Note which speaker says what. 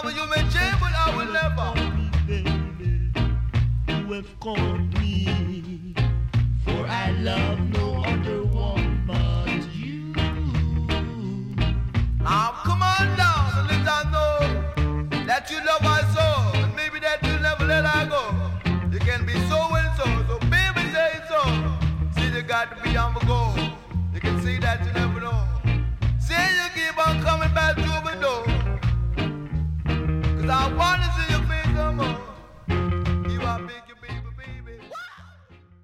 Speaker 1: Love you may change, but I will never.
Speaker 2: Baby, you have called me, for I love no other one but you.
Speaker 1: Now come on down and let her know that you love her so, and maybe that you'll never let her go. You can be so and so, so baby say so. See you got to be on the go. You can see that you never